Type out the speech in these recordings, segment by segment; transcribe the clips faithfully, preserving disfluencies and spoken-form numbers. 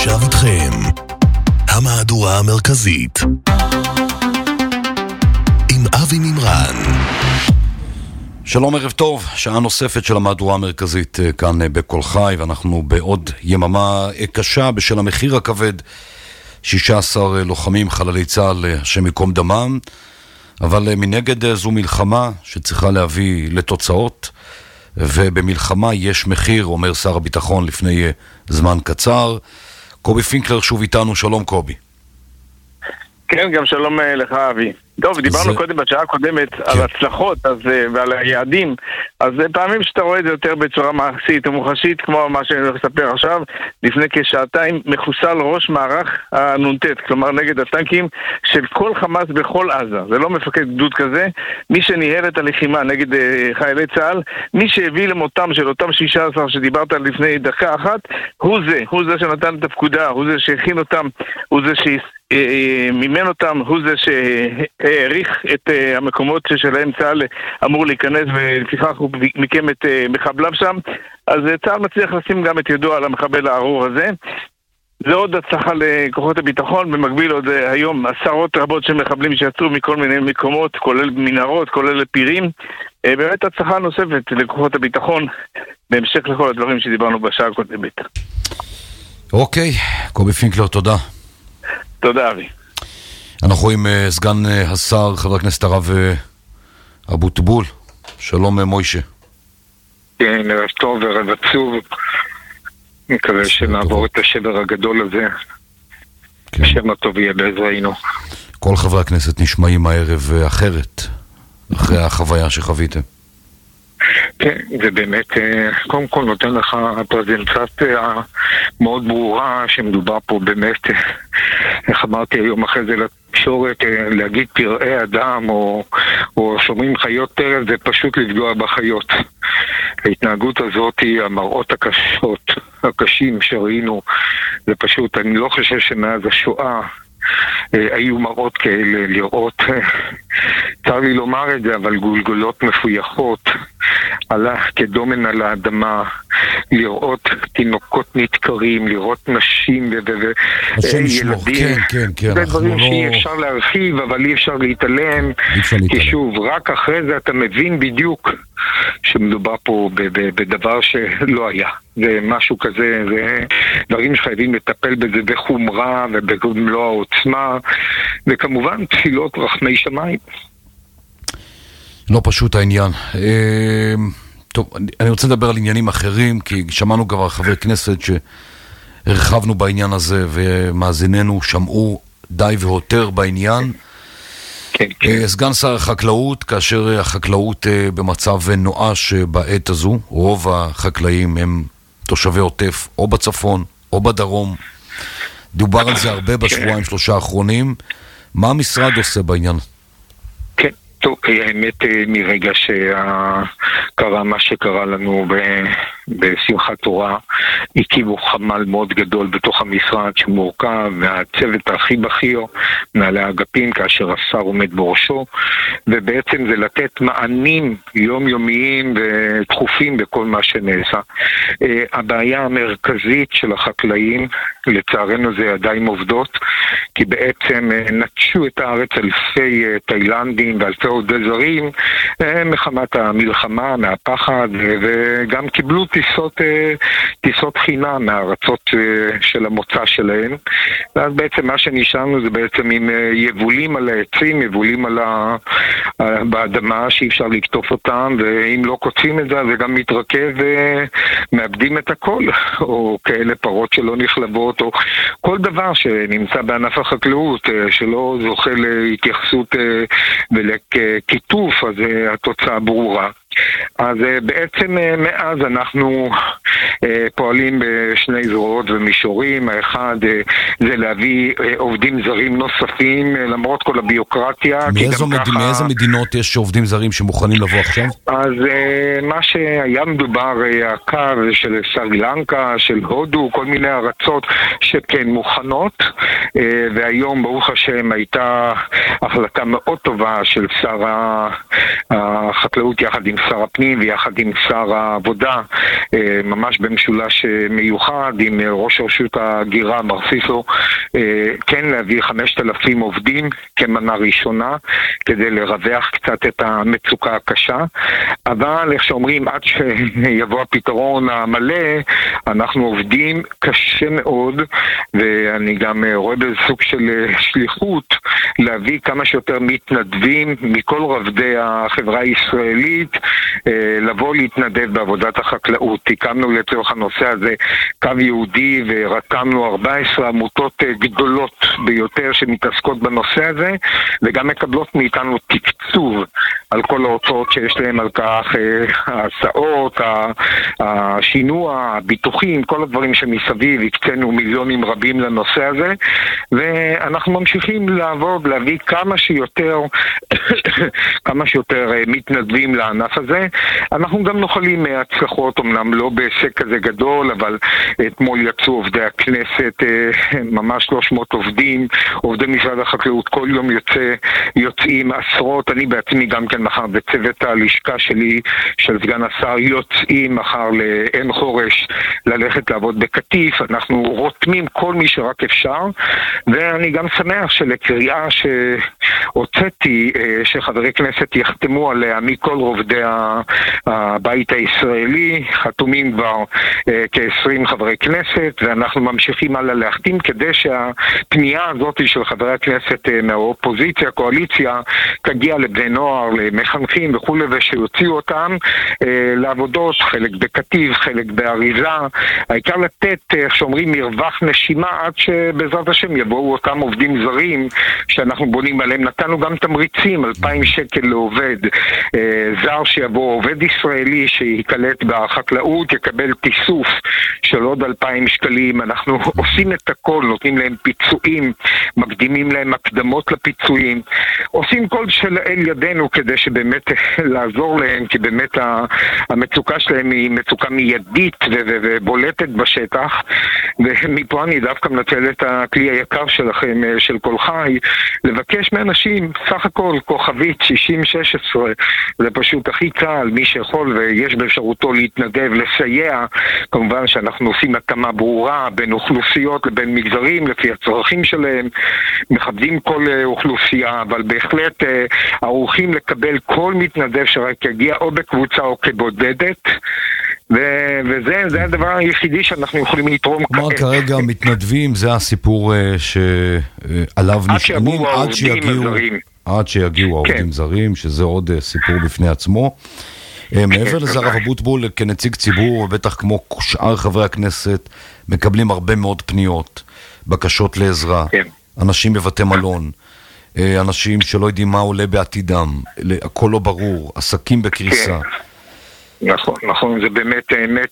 עכשיו איתכם המהדורה המרכזית עם אבי מימרן. שלום, ערב טוב, שעה נוספת של המהדורה המרכזית כאן בכל חי, ואנחנו בעוד יממה קשה בשל המחיר הכבד. שישה עשר לוחמים חללי צה"ל, השם יקום דמם, אבל מנגד זו מלחמה שצריכה להביא לתוצאות, ובמלחמה יש מחיר, אומר שר הביטחון לפני זמן קצר. קובי פינקלר שוב איתנו, שלום קובי. כן, גם שלום לך אבי. טוב, דיברנו זה... קודם בשעה הקודמת כן. על הצלחות אז, ועל היעדים, אז פעמים שאתה רואה את זה יותר בצורה מעשית ומוחשית, כמו מה שאני הולך לספר עכשיו, לפני כשעתיים מחוסל ראש מערך הנונטט, כלומר נגד הטנקים של כל חמאס בכל עזה. זה לא מפקד גדוד כזה, מי שניהל את הלחימה נגד uh, חיילי צה"ל, מי שהביא למותם של אותם שישה עשר שדיברת לפני דקה אחת, הוא זה, הוא זה שנתן את הפקודה, הוא זה שהכין אותם, הוא זה ש... מימן אותם, הוא זה שהעריך את המקומות שלהם צה"ל אמור להיכנס, ולפיכך הוא מיקם את מחבליו שם. אז צה"ל מצליח לשים גם את ידו על המחבל הארור הזה. זה עוד הצלחה לכוחות הביטחון, במקביל עוד היום עשרות רבות של מחבלים שיצאו מכל מיני מקומות, כולל מנהרות, כולל פירים. באמת הצלחה נוספת לכוחות הביטחון, בהמשך לכל הדברים שדיברנו בשעה הקודמת. אוקיי, קובי פינקלר, תודה. תודה אבי. אנחנו עם uh, סגן uh, השר, חבר הכנסת הרב uh, אבוטבול. שלום uh, מוישה. כן, ערב טוב וערב עצוב. מקווה שנעבור את השבר הגדול הזה. כן. השם הטוב יהיה בעזרנו. כל חברי הכנסת נשמעים הערב uh, אחרת, אחרי החוויה שחוויתם. כן, זה באמת, קודם כל נותן לך פרזנטציה מאוד ברורה שמדובר פה באמת, איך אמרתי היום אחרי זה לתקשורת, להגיד פראי אדם או, או שומרים חיות טרף, זה פשוט לפגוע בחיות. ההתנהגות הזאת היא המראות הקשות, הקשים שראינו, זה פשוט, אני לא חושב שמאז השואה היו מראות כאלה לראות, צר לי לומר את זה, אבל גולגולות מפויחות עלה כדומן על האדמה, לראות תינוקות נתקרים, לראות נשים וילדים, זה דברים שאי אפשר להרחיב, אבל אי אפשר להתעלם, כי שוב, רק אחרי זה אתה מבין בדיוק שמדובר פה בדבר שלא היה. זה משהו כזה, זה דברים שחייבים לטפל בזה בחומרה ובמלוא העוצמה, וכמובן תפילות רחמי שמיים. לא פשוט העניין. טוב, אני רוצה לדבר על עניינים אחרים, כי שמענו כבר חברי כנסת שהרחבנו בעניין הזה, ומאזיננו שמעו די והותר בעניין. כן, כן. סגן שר החקלאות, כאשר החקלאות במצב נואש בעת הזו, רוב החקלאים הם תושבי עוטף, או בצפון, או בדרום. דובר על זה הרבה בשבועיים שלושה האחרונים. מה המשרד עושה בעניין? כן, טוב, האמת מרגע שקרה מה שקרה לנו בשמחת תורה, הקימו חמ"ל מאוד גדול בתוך המשרד שמורכב מהצוות הכי בכיר, מנהלי האגפים, כאשר השר עומד בראשו, ובעצם זה לתת מענים יומיומיים ודחופים בכל מה שנעשה. הבעיה המרכזית של החקלאים, לצערנו זה ידיים עובדות, כי בעצם נטשו את הארץ אלפי תאילנדים ואלפי עובדי זרים מחמת המלחמה, מהפחד, וגם קיבלו טיסות, טיסות חינם מהארצות של המוצא שלהם. ואז בעצם מה שנשארנו זה בעצם עם יבולים על העצים, יבולים על ה... באדמה שאי אפשר לקטוף אותם, ואם לא קוטפים את זה זה גם מתרכב ומאבדים את הכל, או כאלה פרות שלא נחלבות, או כל דבר שנמצא בענף החקלאות שלא זוכה להתייחסות ולכיתוף, אז התוצאה ברורה. אז בעצם מאז אנחנו פועלים בשני זרועות ומישורים. האחד זה להביא עובדים זרים נוספים למרות כל הביוקרטיה. מאיזו, מד... ככה... מאיזו מדינות יש עובדים זרים שמוכנים לבוא עכשיו? אז מה שהיה מדובר, הקו של סרי לנקה, של הודו, כל מיני ארצות שכן מוכנות, והיום ברוך השם הייתה החלטה מאוד טובה של שר החקלאות יחד עם שר הפנים ויחד עם שר העבודה, ממש במשולש מיוחד עם ראש רשות ההגירה מרסיסו, כן להביא חמשת אלפים עובדים כמנה ראשונה כדי לרווח קצת את המצוקה הקשה, אבל איך שאומרים, עד שיבוא הפתרון המלא אנחנו עובדים קשה מאוד, ואני גם רואה בזה סוג של שליחות להביא כמה שיותר מתנדבים מכל רבדי החברה הישראלית לבוא להתנדב בעבודת החקלאות. הקמנו לצורך הנושא הזה קו יהודי ורתמנו ארבע עשרה עמותות גדולות ביותר שמתעסקות בנושא הזה, וגם מקבלות מאיתנו תקצוב על כל ההוצאות שיש להם על כך, ההסעות, השינוע, הביטוחים, כל הדברים שמסביב. הקצינו מיליונים רבים לנושא הזה, ואנחנו ממשיכים לעבוד, להביא כמה שיותר כמה שיותר מתנדבים לענף הזה. אנחנו גם נוחלים מהצלחות, אמנם לא בהישג כזה גדול, אבל אתמול יצאו עובדי הכנסת, ממש שלוש מאות עובדים, עובדי משרד החקלאות, כל יום יוצא, יוצאים עשרות. אני בעצמי גם כן מחר בצוות הלשכה שלי של סגן השר יוצאים מחר לעין חורש ללכת לעבוד בקטיף. אנחנו רותמים כל מי שרק אפשר, ואני גם שמח שלקריאה שהוצאתי שחברי כנסת יחתמו עליה מכל רובדי הבית הישראלי, חתומים כבר כ-עשרים חברי כנסת, ואנחנו ממשיכים הלאה להחתים כדי שהפנייה הזאת של חברי הכנסת מהאופוזיציה, קואליציה, תגיע לבני נוער, למחנכים וכו', ושיוציאו אותם לעבודות, חלק בקטיף, חלק באריזה. העיקר לתת, איך שאומרים, מרווח נשימה עד שבעזרת השם יבואו אותם עובדים זרים שאנחנו בונים עליהם. נתנו גם תמריצים, אלפיים שקל לעובד זר שיבוא, עובד ישראלי שיקלט בחקלאות יקבל תיסוף של עוד אלפיים שקלים. אנחנו עושים את הכל, נותנים להם פיצויים, מקדימים להם הקדמות לפיצויים, עושים כל שלאל ידינו כדי שבאמת לעזור להם, כי באמת המצוקה שלהם היא מצוקה מיידית ובולטת בשטח. ומפה אני דווקא מנצל את הכלי היקר שלכם, של כל חי, לבקש מאנשים, סך הכל כוכבית שישים שש עשרה, זה פשוט הכי קל, מי שיכול ויש באפשרותו להתנדב, לסייע. כמובן שאנחנו עושים התאמה ברורה בין אוכלוסיות לבין מגזרים לפי הצרכים שלהם, מכבדים כל אוכלוסייה, אבל בהחלט ערוכים לקבל כל מתנדב שרק יגיע או בקבוצה או כבודדת, ו- וזה זה הדבר היחידי שאנחנו יכולים לתרום. כלומר כרגע מתנדבים, זה הסיפור שעליו נשענים עד שיגיעו עד שיגיעו העובדים זרים, שזה עוד סיפור בפני עצמו. מעבר לזה, הרב אבוטבול, כנציג ציבור, ובטח כמו שאר חברי הכנסת, מקבלים הרבה מאוד פניות, בקשות לעזרה, אנשים בבתי מלון, אנשים שלא יודעים מה עולה בעתידם, הכל לא ברור, עסקים בקריסה. נכון, נכון, זה באמת, באמת,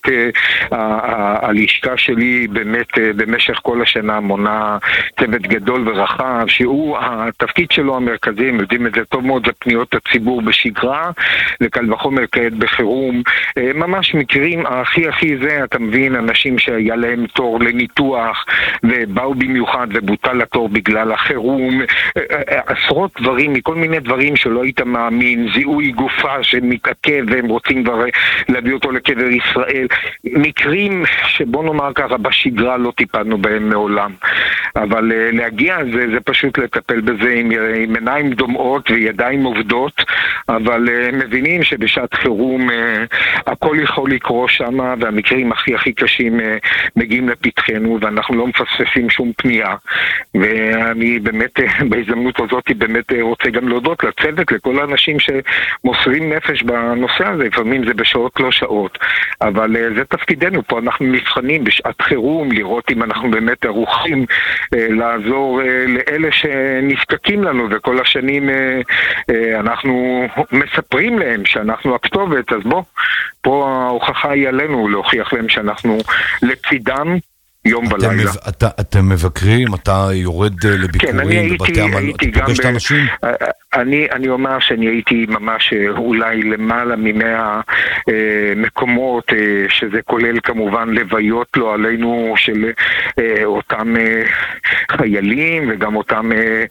הלשכה שלי באמת במשך כל השנה מונה צוות גדול ורחב, שהוא התפקיד שלו המרכזי, הם יודעים את זה טוב מאוד, זה פניות הציבור בשגרה, לקל וחומר כעת בחירום, ממש מקרים הכי הכי זה, אתה מבין, אנשים שהיה להם תור לניתוח, ובאו במיוחד ובוטל התור בגלל החירום, עשרות דברים, מכל מיני דברים שלא היית מאמין, זיהוי גופה שמתעכב והם רוצים כבר להביא אותו לקבר ישראל, מקרים שבוא נאמר ככה בשגרה לא טיפלנו בהם מעולם, אבל uh, להגיע זה, זה פשוט לטפל בזה עם, עם עיניים דומעות וידיים עובדות, אבל uh, מבינים שבשעת חירום uh, הכל יכול לקרוא שם, והמקרים הכי הכי קשים uh, מגיעים לפתחנו, ואנחנו לא מפספסים שום פנייה. ואני באמת uh, בהזדמנות הזאת באמת uh, רוצה גם להודות לצוות, לכל האנשים שמוסרים נפש בנושא הזה, לפעמים זה בשעות לא שעות, אבל uh, זה תפקידנו פה, אנחנו נבחנים בשעת חירום, לראות אם אנחנו באמת ערוכים uh, לעזור uh, לאלה שנזקקים לנו, וכל השנים uh, uh, אנחנו מספרים להם שאנחנו הכתובת, אז בוא, פה ההוכחה היא עלינו להוכיח להם שאנחנו לצידם יום אתם ולילה. מב... אתה, אתם מבקרים, אתה יורד לביקורים כן, בבתי המלון, אתה פוגש את האנשים? אני, אני אומר שאני הייתי ממש אולי למעלה ממאה אה, מקומות, אה, שזה כולל כמובן לוויות לא עלינו של אה, אותם אה, חיילים וגם אותם,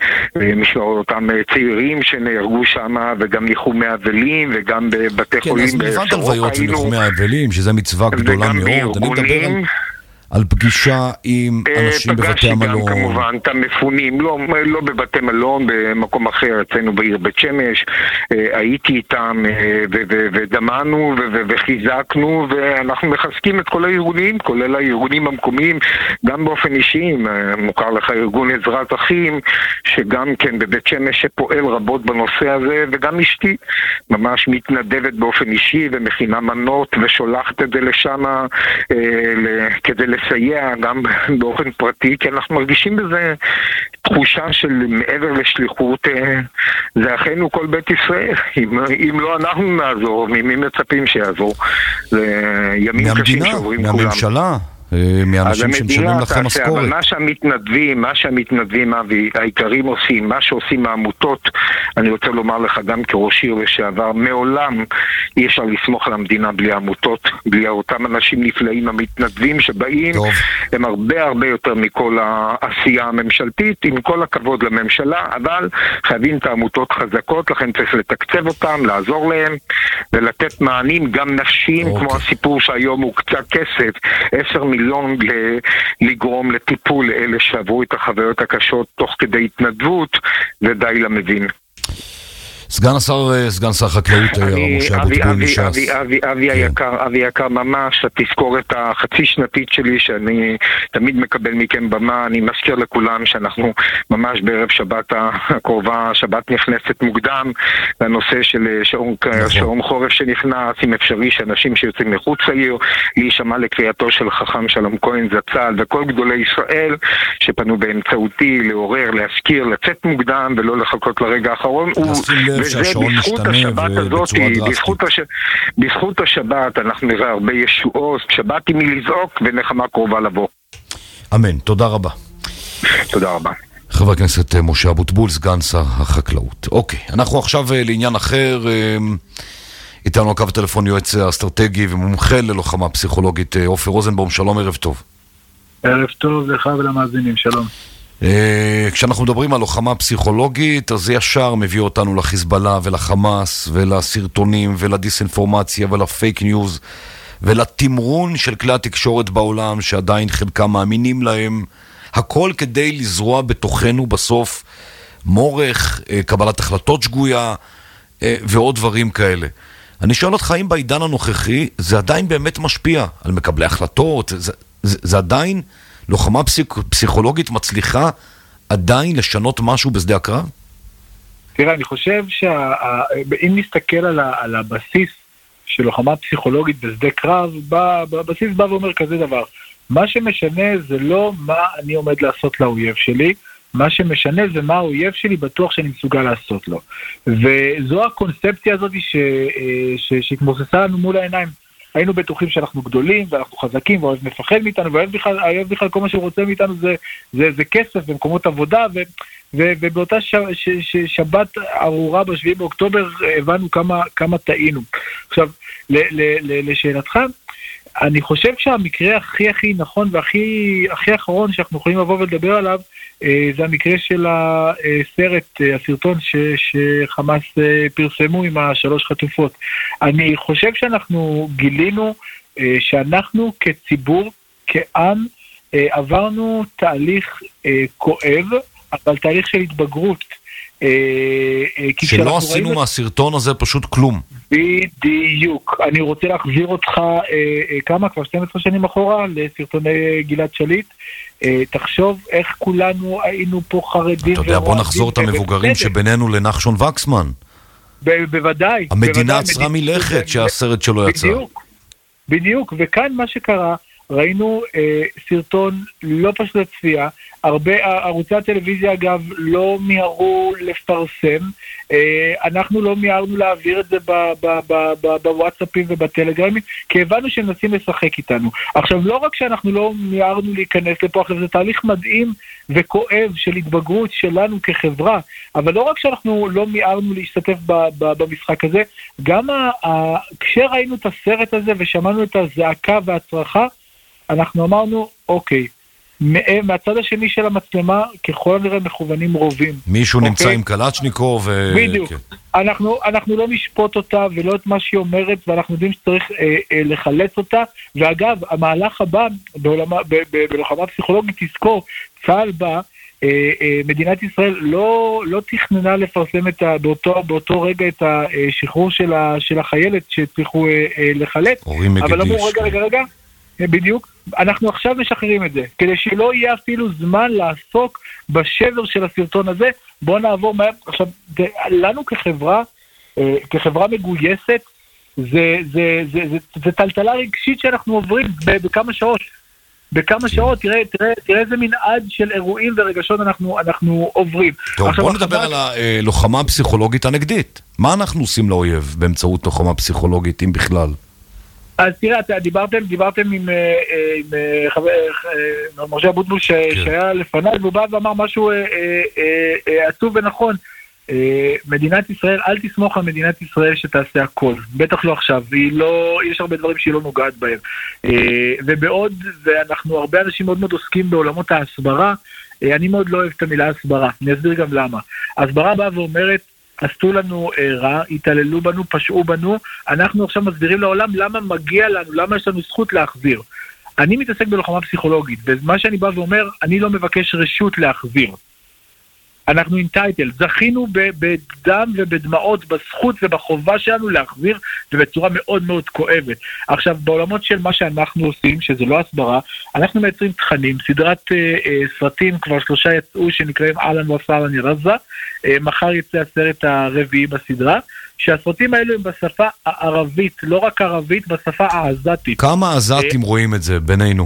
אותם צעירים שנהרגו שם, וגם ניחומי אבלים, וגם בבתי כן, חולים. כן, אז מלבד הלוויות וניחומי האבלים, שזה מצווה גדולה מאוד, אני מדבר על... על פגישה עם אנשים בבתי המלון. פגשתי גם כמובן את המפונים, לא, לא בבתי מלון, במקום אחר, אצלנו בעיר בית שמש, הייתי איתם ודמענו וחיזקנו, ואנחנו מחזקים את כל הארגונים, כולל הארגונים המקומיים, גם באופן אישי, מוכר לך ארגון עזרת אחים, שגם כן בבית שמש שפועל רבות בנושא הזה, וגם אשתי ממש מתנדבת באופן אישי ומכינה מנות ושולחת את זה לשם כדי לסייע גם באופן פרטי, כי אנחנו מרגישים בזה תחושה של מעבר לשליחות, זה אחינו כל בית ישראל. אם, אם לא אנחנו נעזור, ממי מצפים שיעזור? זה ימים קשים שעוברים כולם. מהממשלה, מאנשים שמשלמים לכם משכורת. אבל מה שהמתנדבים, מה שהמתנדבים העיקרים עושים, מה שעושים העמותות, אני רוצה לומר לך גם כראש עיר לשעבר, מעולם אי אפשר לסמוך על המדינה בלי העמותות, בלי אותם אנשים נפלאים המתנדבים שבאים, טוב. הם הרבה הרבה יותר מכל העשייה הממשלתית, עם כל הכבוד לממשלה, אבל חייבים את העמותות חזקות, לכן צריך לתקצב אותם, לעזור להם, ולתת מענים גם נפשיים, אוקיי. כמו הסיפור שהיום הוא קצת כסף, עשר מיליון לגרום לטיפול לאלה שעברו את החוויות הקשות תוך כדי התנדבות, ודי למבין. סגן השר, סגן שר החקלאות, משה אבוטבול מש"ס. אבי, אבי, אבי היקר, אבי היקר ממש, התזכורת החצי שנתית שלי, שאני תמיד מקבל מכם במה, אני מזכיר לכולם שאנחנו ממש בערב שבת הקרובה, שבת נכנסת מוקדם, לנושא של שעון חורף שנכנס, אם אפשרי שאנשים שיוצאים מחוץ לעיר, להישמע לקריאתו של חכם שלום כהן זצ"ל, וכל גדולי ישראל שפנו באמצעותי, לעורר, להזכיר, לצאת מוקדם ולא לחכות לרגע האחרון. וזה בזכות השבת הזאת, בזכות, הש... בזכות השבת אנחנו נראה הרבה ישועות, שבת היא מלזעוק ונחמה קרובה לבוא. אמן, תודה רבה. תודה רבה. חבר הכנסת משה אבוטבול, סגן שר החקלאות. אוקיי, אנחנו עכשיו לעניין אחר, איתנו על קו הטלפון יועץ אסטרטגי ומומחה ללוחמה פסיכולוגית, עופר רוזנבאום, שלום, ערב טוב. ערב טוב לך ולמאזינים, שלום. כשאנחנו מדברים על לוחמה פסיכולוגית, אז זה ישר מביא אותנו לחיזבאללה ולחמאס ולסרטונים ולדיסאינפורמציה ולפייק ניוז ולתמרון של כלי התקשורת בעולם שעדיין חלקם מאמינים להם, הכל כדי לזרוע בתוכנו בסוף מורך, קבלת החלטות שגויה ועוד דברים כאלה. אני שואל אותך, האם בעידן הנוכחי זה עדיין באמת משפיע על מקבלי החלטות? זה, זה, זה עדיין... לוחמה פסיכ... פסיכולוגית מצליחה עדיין לשנות משהו בשדה הקרב? תראה, אני חושב שאם נסתכל על, ה... על הבסיס של לוחמה פסיכולוגית בשדה קרב, בבסיס בא ואומר כזה דבר, מה שמשנה זה לא מה אני עומד לעשות לאויב שלי, מה שמשנה זה מה האויב שלי בטוח שאני מסוגל לעשות לו. וזו הקונספציה הזאת ש... ש... שהתמוססה לנו מול העיניים. היינו בטוחים שאנחנו גדולים, ואנחנו חזקים, והאוהב מפחד מאיתנו, והאוהב בכלל, בכלל כל מה שהוא רוצה מאיתנו זה, זה, זה כסף במקומות עבודה, ו, ו, ובאותה ש, ש, ש, שבת ארורה בשביעי באוקטובר הבנו כמה, כמה טעינו. עכשיו, ל, ל, ל, לשאלתך, אני חושב שהמקרה הכי הכי נכון והכי הכי אחרון שאנחנו יכולים לבוא ולדבר עליו, זה המקרה של הסרט, הסרטון ש, שחמאס פרסמו עם השלוש חטופות. אני חושב שאנחנו גילינו שאנחנו כציבור, כעם, עברנו תהליך כואב, אבל תהליך של התבגרות. שלא עשינו ראינו... מהסרטון הזה פשוט כלום. בדיוק. אני רוצה להחזיר אותך כמה, כבר שתים עשרה שנים אחורה, לסרטוני גלעד שליט. תחשוב איך כולנו היינו פה חרדים. אתה יודע, בוא נחזור את המבוגרים שבינינו לנחשון וקסמן. בוודאי. המדינה עצרה מלכת שהסרט שלו יצא. בדיוק. בדיוק. וכאן מה שקרה, ראינו אה, סרטון לא פשוט לצפייה, הרבה ערוצי הטלוויזיה אגב לא מיהרו לפרסם, אה, אנחנו לא מיהרנו להעביר את זה בוואטסאפים ובטלגרמים, כי הבנו שהם מנסים לשחק איתנו. עכשיו לא רק שאנחנו לא מיהרנו להיכנס לפה, עכשיו זה תהליך מדהים וכואב של התבגרות שלנו כחברה, אבל לא רק שאנחנו לא מיהרנו להשתתף במשחק הזה, גם כשראינו את הסרט הזה ושמענו את הזעקה והצרחה, אנחנו אמרנו, אוקיי, מהצד השני של המצלמה, ככל הנראה מכוונים רובים. מישהו okay? נמצא עם קלצ'ניקוב. ו... בדיוק. Okay. אנחנו, אנחנו לא נשפוט אותה ולא את מה שהיא אומרת, ואנחנו יודעים שצריך אה, אה, לחלץ אותה. ואגב, המהלך הבא בעולמה, ב, ב, בלוחמה פסיכולוגית, תזכור, צה"ל בא, אה, אה, מדינת ישראל לא, לא תכננה לפרסם את ה, באותו, באותו רגע את השחרור של, ה, של החיילת שצריכו אה, אה, לחלץ. אבל אמרו, רגע, רגע, רגע, בדיוק, אנחנו עכשיו משחררים את זה, כדי שלא יהיה אפילו זמן לעסוק בשבר של הסרטון הזה. בואו נעבור מהר. עכשיו, לנו כחברה, כחברה מגויסת, זה, זה, זה, זה, זה טלטלה רגשית שאנחנו עוברים בכמה שעות. בכמה שעות, תראה, תראה, תראה איזה מנעד של אירועים ורגשות אנחנו, אנחנו עוברים. טוב, עכשיו, בואו נדבר על הלוחמה הפסיכולוגית הנגדית. מה אנחנו עושים לאויב באמצעות לוחמה פסיכולוגית, אם בכלל? אז תראה, דיברתם, דיברתם עם, עם חבר, מרשה אבוטבול שהיה לפניי, והוא בא ואמר משהו עצוב ונכון. מדינת ישראל, אל תסמוך על מדינת ישראל שתעשה הכל, בטח לא עכשיו, והיא לא, יש הרבה דברים שהיא לא נוגעת בהם. ובעוד, ואנחנו הרבה אנשים מאוד מאוד עוסקים בעולמות ההסברה, אני מאוד לא אוהב את המילה הסברה, אני אסביר גם למה. הסברה באה ואומרת, עשו לנו רע, התעללו בנו, פשעו בנו, אנחנו עכשיו מסבירים לעולם למה מגיע לנו, למה יש לנו זכות להחזיר. אני מתעסק בלוחמה פסיכולוגית, ומה שאני בא ואומר, אני לא מבקש רשות להחזיר. אנחנו אינטייטל, זכינו בדם ובדמעות, בזכות ובחובה שלנו להחזיר, ובצורה מאוד מאוד כואבת. עכשיו, בעולמות של מה שאנחנו עושים, שזה לא הסברה, אנחנו מייצרים תכנים, סדרת אה, אה, סרטים, כבר שלושה יצאו, שנקראים אהלן וסהלן עזה, אה, מחר יצא הסרט הרביעי בסדרה, שהסרטים האלו הם בשפה הערבית, לא רק ערבית, בשפה העזתית. כמה עזתים אה, רואים את זה בינינו?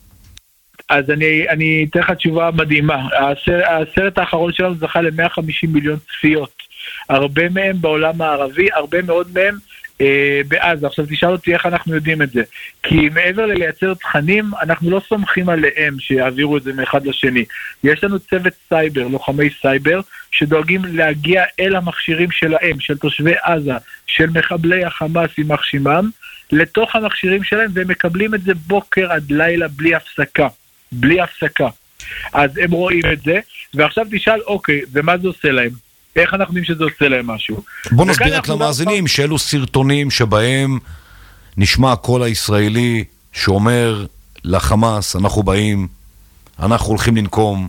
אז אני, אני אתן לך תשובה מדהימה. הסרט, הסרט האחרון שלנו זכה ל-מאה וחמישים מיליון צפיות. הרבה מהם בעולם הערבי, הרבה מאוד מהם אה, בעזה. עכשיו תשאל אותי איך אנחנו יודעים את זה. כי מעבר ללייצר תכנים, אנחנו לא סומכים עליהם שיעבירו את זה מאחד לשני. יש לנו צוות סייבר, לוחמי סייבר, שדואגים להגיע אל המכשירים שלהם, של תושבי עזה, של מחבלי החמאס עם מחשימם, לתוך המכשירים שלהם, והם מקבלים את זה בוקר עד לילה בלי הפסקה. בלי הפסקה. אז הם רואים את זה, ועכשיו תשאל, אוקיי, ומה זה עושה להם? איך אנחנו יודעים שזה עושה להם משהו? בוא נסביר את למאזינים שאלו סרטונים שבהם נשמע הקול הישראלי שאומר לחמאס, אנחנו באים, אנחנו הולכים לנקום.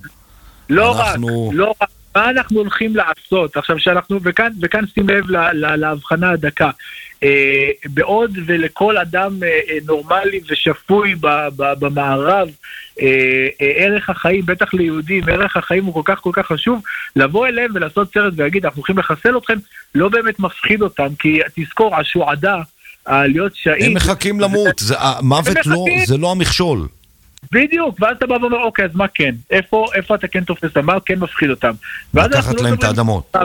לא אנחנו... רק, לא רק. מה אנחנו הולכים לעשות? עכשיו שאנחנו, וכאן, וכאן שים לב לה, לה, להבחנה הדקה. אה, בעוד ולכל אדם אה, נורמלי ושפוי ב, ב, במערב, אה, אה, ערך החיים, בטח ליהודים, ערך החיים הוא כל כך כל כך חשוב, לבוא אליהם ולעשות סרט ולהגיד, אנחנו הולכים לחסל אתכם, לא באמת מפחיד אותם, כי תזכור, השועדה, להיות שהיד... הם מחכים למות, זה, המוות לא, זה לא המכשול. בדיוק, ואז אתה בא ואומר, אוקיי, אז מה כן? איפה, איפה אתה כן תופס? מה כן מפחיד אותם? לקחת להם את האדמות.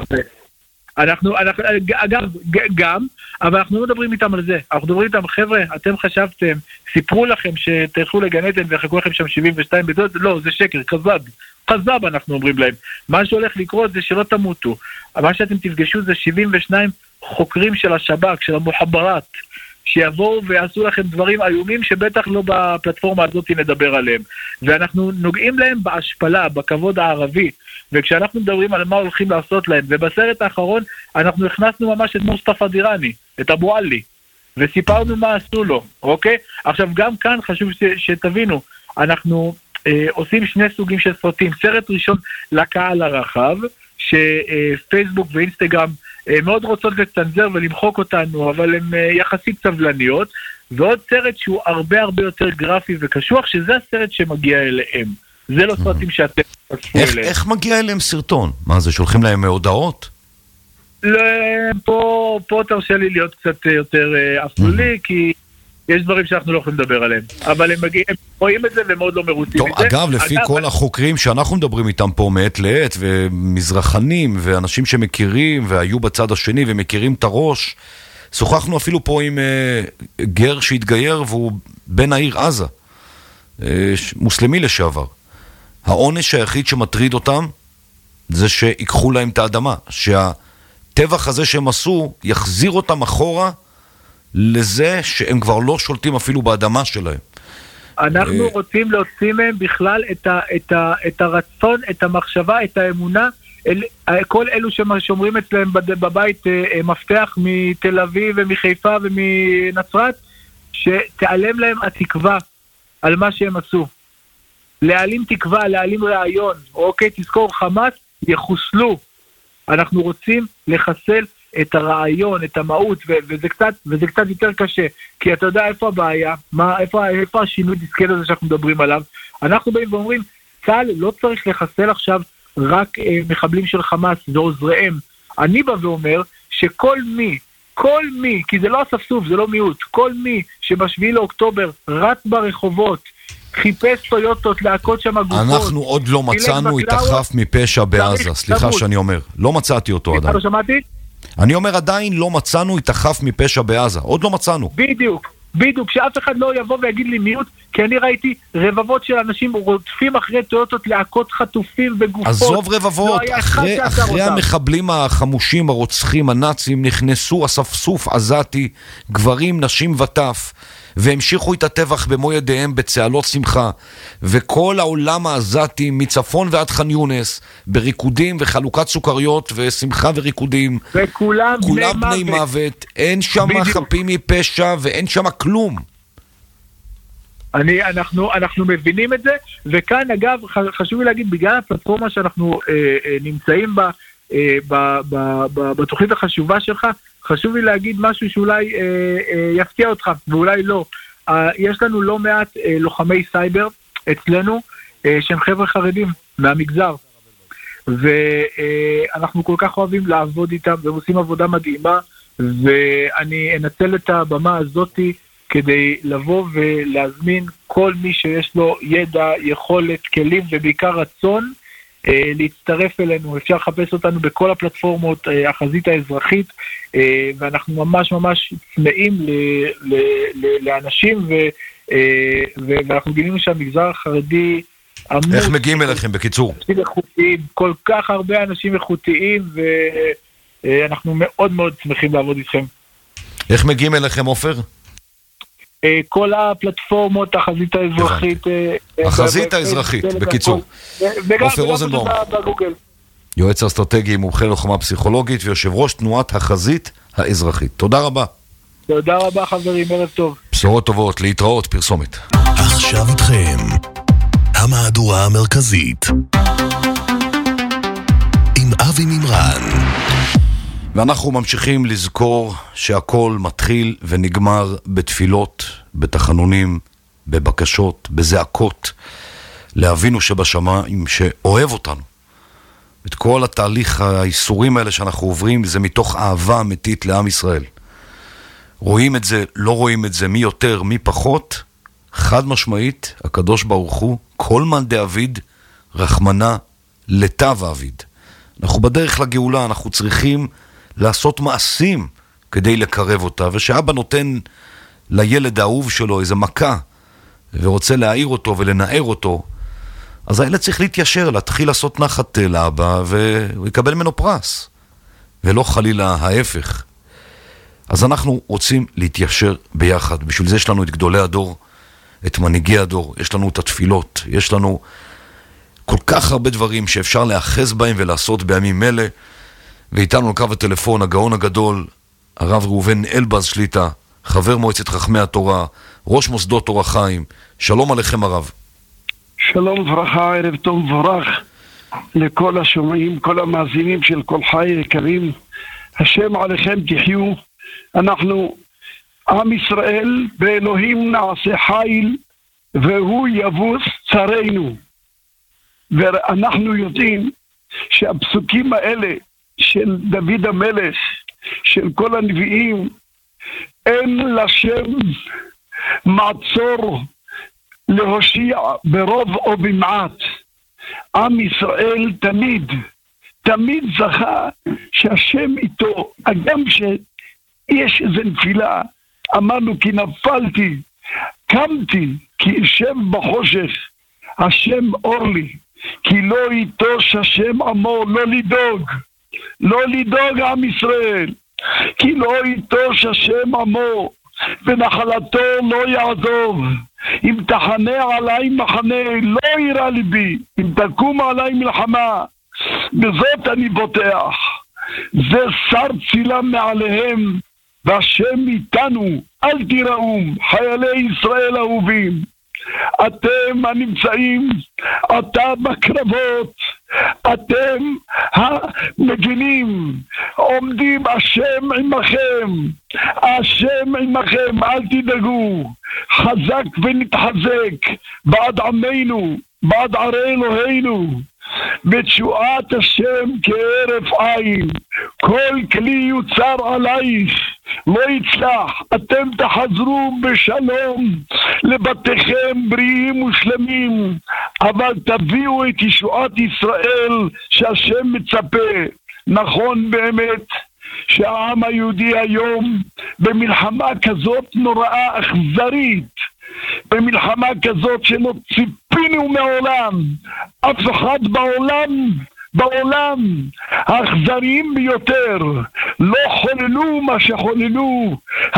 אנחנו, אנחנו, אגב, גם, אבל אנחנו לא מדברים איתם על זה. אנחנו מדברים איתם, חבר'ה, אתם חשבתם, סיפרו לכם שתלכו לגן עדן ויחכו לכם שם שבעים ושתיים בדוד, לא, זה שקר, כזב. כזב אנחנו אומרים להם. מה שהולך לקרות זה שלא תמותו. מה שאתם תפגשו זה שבעים ושניים חוקרים של השב"כ, של המוחברת, שיבואו ויעשו לכם דברים איומים שבטח לא בפלטפורמה הזאת נדבר עליהם. ואנחנו נוגעים להם בהשפלה, בכבוד הערבי, וכשאנחנו מדברים על מה הולכים לעשות להם, ובסרט האחרון אנחנו הכנסנו ממש את מוסטפא דיראני, את אבו עלי, וסיפרנו מה עשו לו, אוקיי? עכשיו גם כאן חשוב ש- שתבינו, אנחנו אה, עושים שני סוגים של סרטים, סרט ראשון לקהל הרחב, שפייסבוק ואינסטגרם מאוד רוצות לצנזר ולמחוק אותנו, אבל הן יחסית סבלניות, ועוד סרט שהוא הרבה הרבה יותר גרפי וקשוח, שזה הסרט שמגיע אליהם. זה לא סרטים שאתם תצפו אליהם. איך מגיע אליהם סרטון? מה זה, שולחים להם הודעות? לא, פה, פה תרשה לי להיות קצת יותר אפלולי, כי יש דברים שאנחנו לא יכולים לדבר עליהם. אבל הם מגיעים, הם רואים את זה והם מאוד לא מרוצים מזה. אגב, לפי כל החוקרים שאנחנו מדברים איתם פה מעת לעת, ומזרחנים, ואנשים שמכירים, והיו בצד השני, ומכירים את הראש, שוחחנו אפילו פה עם גר שהתגייר, והוא בן העיר עזה, מוסלמי לשעבר. העונש היחיד שמטריד אותם, זה שיקחו להם את האדמה, שהטבח הזה שהם עשו, יחזיר אותם אחורה, לזה שהם כבר לא שולטים אפילו באדמה שלהם. אנחנו רוצים להוציא מהם בכלל את, ה, את, ה, את הרצון, את המחשבה, את האמונה, אל, כל אלו שומרים אצלם בבית מפתח מתל אביב ומחיפה ומנצרת, שתעלם להם התקווה על מה שהם עשו. להעלים תקווה, להעלים רעיון. אוקיי, תזכור, חמאס יחוסלו. אנחנו רוצים לחסל את הרעיון, את המהות, ו- וזה קצת, וזה קצת יותר קשה. כי אתה יודע איפה הבעיה, מה, איפה, איפה השינוי דיסקט הזה שאנחנו מדברים עליו. אנחנו באים ואומרים, צה"ל לא צריך לחסל עכשיו רק אה, מחבלים של חמאס ועוזריהם. אני בא ואומר שכל מי, כל מי, כי זה לא הספסוף, זה לא מיעוט, כל מי שבשביעי לאוקטובר רץ ברחובות, חיפש טויוטות להכות שם הגופות. אנחנו עוד לא מצאנו את החף מפשע בעזה, סליחה שאני אומר. לא מצאתי אותו עדיין. לא שמעתי? אני אומר עדיין לא מצאנו את החף מפשע בעזה, עוד לא מצאנו. בדיוק, בדיוק, שאף אחד לא יבוא ויגיד לי מיעוט, כי אני ראיתי רבבות של אנשים רודפים אחרי טויוטות להכות חטופים וגופות. עזוב רבבות, לא אחרי, אחרי המחבלים החמושים, הרוצחים, הנאצים, נכנסו אספסוף עזתי, גברים, נשים וטף, והמשיכו את הטבח במו ידיהם בצהלות שמחה, וכל העולם העזתי מצפון ועד ח'אן יונס בריקודים וחלוקת סוכריות ושמחה וריקודים, וכולם כולם בני מוות. מוות אין שם חפים מפשע ואין שם כלום. אני, אנחנו, אנחנו מבינים את זה, וכאן אגב חשוב לי להגיד, בגלל הפלטפורמה שאנחנו אה, אה, נמצאים בה, אה, ב, ב, ב, בתוכנית החשובה שלך, חשוב לי להגיד משהו שאולי אה, אה, יפתיע אותך, ואולי לא. אה, יש לנו לא מעט אה, לוחמי סייבר אצלנו, אה, שהם חבר'ה חרדים מהמגזר, ואנחנו אה, כל כך אוהבים לעבוד איתם, והם עושים עבודה מדהימה, ואני אנצל את הבמה הזאתי, כדי לבוא ולהזמין כל מי שיש לו ידע, יכולת, כלים ובעיקר רצון אה, להצטרף אלינו. אפשר לחפש אותנו בכל הפלטפורמות, אה, החזית האזרחית, אה, ואנחנו ממש ממש צמאים ל- ל- ל- לאנשים, ו- אה, ו- ואנחנו גילינו שהמגזר החרדי עמוד. איך מגיעים אליכם בקיצור? איכותיים, כל כך הרבה אנשים איכותיים, ואנחנו מאוד מאוד שמחים לעבוד איתכם. איך מגיעים אליכם, עופר? כל הפלטפורמות, החזית האזרחית. החזית האזרחית, בקיצור. עופר רוזנבאום, יועץ אסטרטגי, מומחה לוחמה פסיכולוגית, ויושב ראש תנועת החזית האזרחית. תודה רבה. תודה רבה חברים, ערב טוב. בשורות טובות, להתראות, פרסומת. עכשיו איתכם, המהדורה המרכזית. עם אבי מימרן. ואנחנו ממשיכים לזכור שהכל מתחיל ונגמר בתפילות, בתחנונים, בבקשות, בזעקות, לאבינו שבשמיים שאוהב אותנו. את כל התהליך האיסורים האלה שאנחנו עוברים, זה מתוך אהבה אמיתית לעם ישראל. רואים את זה, לא רואים את זה, מי יותר, מי פחות, חד משמעית, הקדוש ברוך הוא, כל מן דאביד, רחמנה לטב אביד. אנחנו בדרך לגאולה, אנחנו צריכים לעשות מעשים כדי לקרב אותה, ושאבא נותן לילד האהוב שלו איזה מכה, ורוצה להעיר אותו ולנער אותו, אז הילד צריך להתיישר, להתחיל לעשות נחת לאבא, והוא יקבל ממנו פרס, ולא חלילה ההפך. אז אנחנו רוצים להתיישר ביחד, בשביל זה יש לנו את גדולי הדור, את מנהיגי הדור, יש לנו את התפילות, יש לנו כל כך הרבה דברים שאפשר לאחז בהם ולעשות בימים אלה, ואיתנו לקו הטלפון הגאון הגדול, הרב ראובן אלבז שליטה, חבר מועצת חכמי התורה, ראש מוסדות תורה חיים. שלום עליכם הרב. שלום וברכה, ערב טוב מבורך לכל השומעים, כל המאזינים של כל חי יקרים. השם עליכם תחיו. אנחנו עם ישראל, באלוהים נעשה חיל, והוא יבוס צרינו. ואנחנו יודעים שהפסוקים האלה של דוד המלך, של כל הנביאים, אין לשם מעצור להושיע ברוב או במעט. עם ישראל תמיד, תמיד זכה שהשם איתו, גם שיש איזו נפילה, אמרנו כי נפלתי, קמתי, כי ישב בחושך, השם אור לי, כי לא יטוש השם עמו, לא לדאוג, לא לדאוג עם ישראל, כי לא יטוש השם עמו, ונחלתו לא יעזוב, אם תחנה עליי מחנה, לא יירא ליבי, אם תקום עליי מלחמה, בזאת אני בוטח. זה שר צילה מעליהם, והשם איתנו, אל תיראום, חיילי ישראל אהובים. אתם הנמצאים, אתה בקרבות, אתם המגינים, עומדים, השם עמכם, השם עמכם, אל תדאגו, חזק ונתחזק בעד עמנו, בעד ערי אלוהינו, בתשועת השם כהרף עין, כל כלי יוצר עלייך לא יצלח, אתם תחזרו בשלום לבתיכם בריאים ושלמים, אבל תביאו את ישועת ישראל שהשם מצפה. נכון באמת שהעם היהודי היום במלחמה כזאת נוראה אכזרית, במלחמה כזאת שלא ציפינו מעולם, אף אחד בעולם בעולם האכזריים ביותר לא חוללו מה שחוללו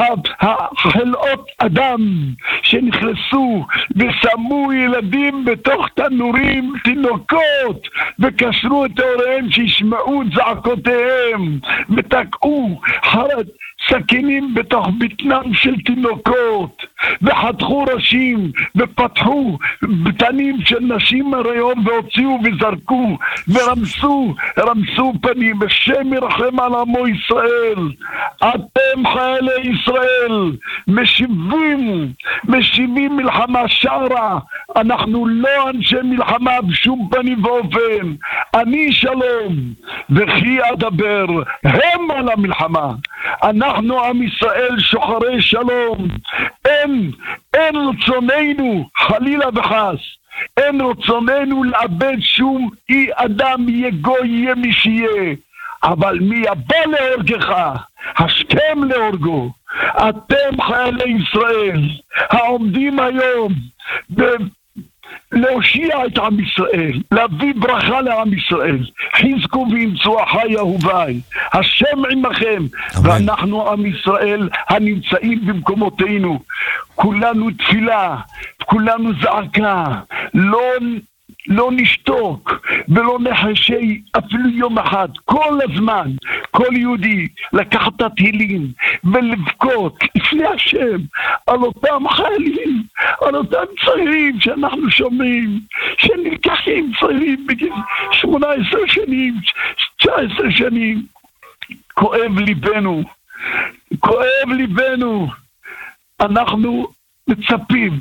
החלאות אדם שנכנסו ושמו ילדים בתוך תנורים, תינוקות, וקשרו את הוריהם שישמעו את זעקותיהם, ותקעו חרד סכינים בתוך בטנם של תינוקות, וחתכו ראשים ופתחו בטנים של נשים הריון והוציאו וזרקו ורמסו, רמסו פנים. השם ירחם על עמו ישראל. אתם חיילי ישראל משיבים, משיבים מלחמה שערה. אנחנו לא אנשי מלחמה בשום פנים ואופן. אני שלום וכי אדבר, הם על המלחמה. אנחנו עם ישראל שוחרי שלום. אין, אין רצוננו חלילה וחס, אין רצוננו לאבד שום אי אדם, יהיה גוי, יהיה מי שיהיה, אבל מי הבא להורגך, השכם להורגו. אתם חיילי ישראל העומדים היום ב... להושיע את עם ישראל, להביא ברכה לעם ישראל. חזקו ואמצו אחי אהוביי, השם עמכם. ואנחנו עם ישראל הנמצאים במקומותינו, כולנו תפילה, כולנו זעקה, לא לא נשתוק ולא נחשי אפילו יום אחד. כל הזמן כל יהודי לקחת את התהילים ולבכות לפני השם על אותם חיילים, על אותם צעירים שאנחנו שומעים שנלקחים, צעירים בגיל שמונה עשרה שנים, תשע עשרה שנים. כואב ליבנו, כואב ליבנו. אנחנו מצפים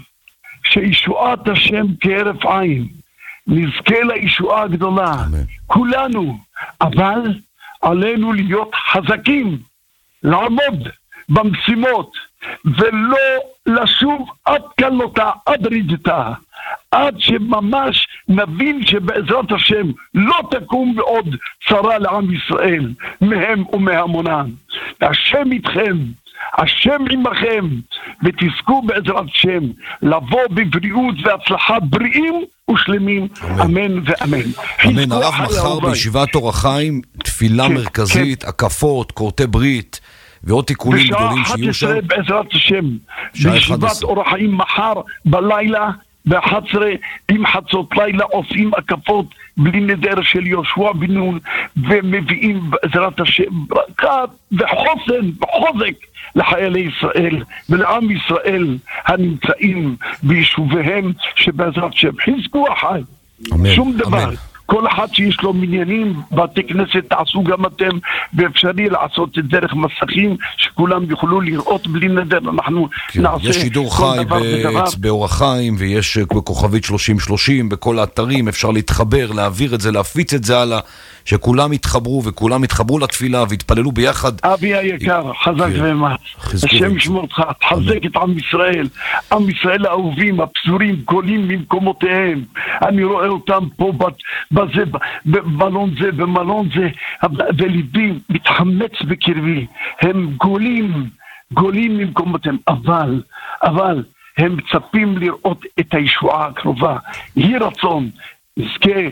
שישועת השם כהרף עין, נזכה לישועה הגדולה, כולנו, אבל עלינו להיות חזקים, לעמוד במשימות, ולא לשוב עד קלותה, עד רידתה, עד שממש נבין שבעזרת השם לא תקום בעוד צרה לעם ישראל, מהם ומהמונם. השם איתכם, השם עמכם, ותזכו בעזרת השם לבוא בבריאות והצלחה בריאים ושלמים, אמן ואמן. אמן. הרב, מחר בישיבת אור החיים תפילה מרכזית, הקפות, קורטי ברית ועוד תיקונים גדולים שיהיו שם. בשעה אחת עשרה בעזרת השם בישיבת אור החיים מחר בלילה ב-אחת עשרה עם חצות לילה עושים הקפות בלי נדר של יהושע בן נון, ומביאים בעזרת השם ברכה וחוסן וחוזק לחיילי ישראל ולעם ישראל הנמצאים ביישוביהם, שבעזרת השם חזקו אחי. שום דבר, אמן. כל אחד שיש לו מניינים, בתי כנסת, תעשו גם אתם, ואפשרי לעשות את דרך מסכים, שכולם יוכלו לראות בלי נדר. אנחנו כן, נעשה יש שידור חי באור החיים, ויש בכוכבית שלושים שלושים, בכל האתרים, אפשר להתחבר, להעביר את זה, להפיץ את זה הלאה, שכולם יתחברו, וכולם יתחברו לתפילה, והתפללו ביחד. אבי היקר, חזק כן. ואמץ. השם ישמור אותך, תחזק את עם ישראל, עם ישראל האהובים, הפסורים, קולים ממקומותיהם. אני רואה אותם פה בזה, במלון זה, במלון זה, וליבי מתחמץ בקרבי. הם גולים, גולים ממקומותיהם, אבל, אבל, הם מצפים לראות את הישועה הקרובה. יהי רצון, נזכה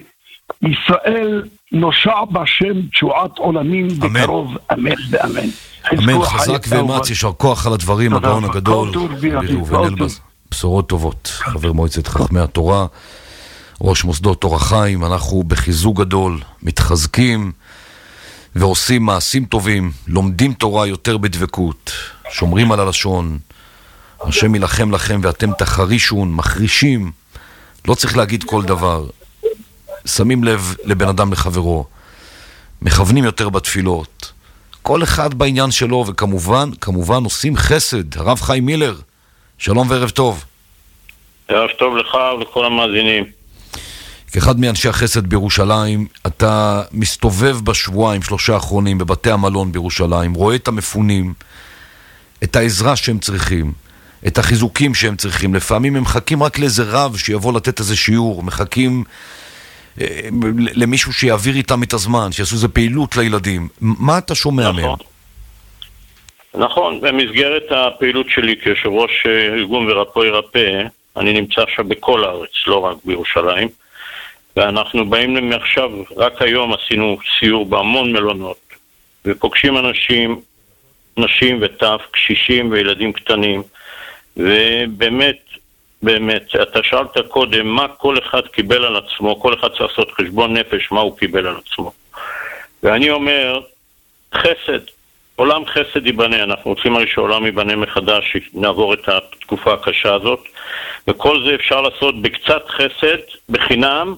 ישראל נושע בשם תשועת עולמים בקרוב, אמן ואמן. אמן, חזק ואמץ, ישר כוח על הדברים, הגאון הגדול, ראובן אלבז. בשורות טובות. חבר מועצת חכמי התורה, ראש מוסדות תורה חיים, אנחנו בחיזוק גדול, מתחזקים ועושים מעשים טובים, לומדים תורה יותר בדבקות, שומרים על הלשון, השם ילחם לכם ואתם תחרישון, מחרישים, לא צריך להגיד כל דבר, שמים לב לבן אדם לחברו, מכוונים יותר בתפילות, כל אחד בעניין שלו, וכמובן, כמובן עושים חסד. הרב חיים מילר, שלום וערב טוב. ערב טוב לך ולכל המאזינים. כאחד מאנשי החסד בירושלים, אתה מסתובב בשבועיים, שלושה האחרונים, בבתי המלון בירושלים, רואה את המפונים, את העזרה שהם צריכים, את החיזוקים שהם צריכים. לפעמים הם מחכים רק לאיזה רב שיבוא לתת איזה שיעור, מחכים אה, למישהו שיעביר איתם את הזמן, שיעשו איזה פעילות לילדים. מה אתה שומע נכון. מהם? נכון, במסגרת הפעילות שלי כיושב ראש ארגון ורפוא ירפא, אני נמצא עכשיו בכל הארץ, לא רק בירושלים, ואנחנו באים עכשיו, רק היום עשינו סיור בהמון מלונות, ופוגשים אנשים, נשים וטף, קשישים וילדים קטנים, ובאמת, באמת, אתה שאלת קודם, מה כל אחד קיבל על עצמו, כל אחד צריך לעשות חשבון נפש, מה הוא קיבל על עצמו. ואני אומר, חסד, עולם חסד ייבנה, אנחנו רוצים הרי שהעולם ייבנה מחדש, שנעבור את התקופה הקשה הזאת, וכל זה אפשר לעשות בקצת חסד, בחינם,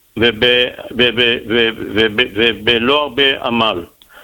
ובלא הרבה עמל.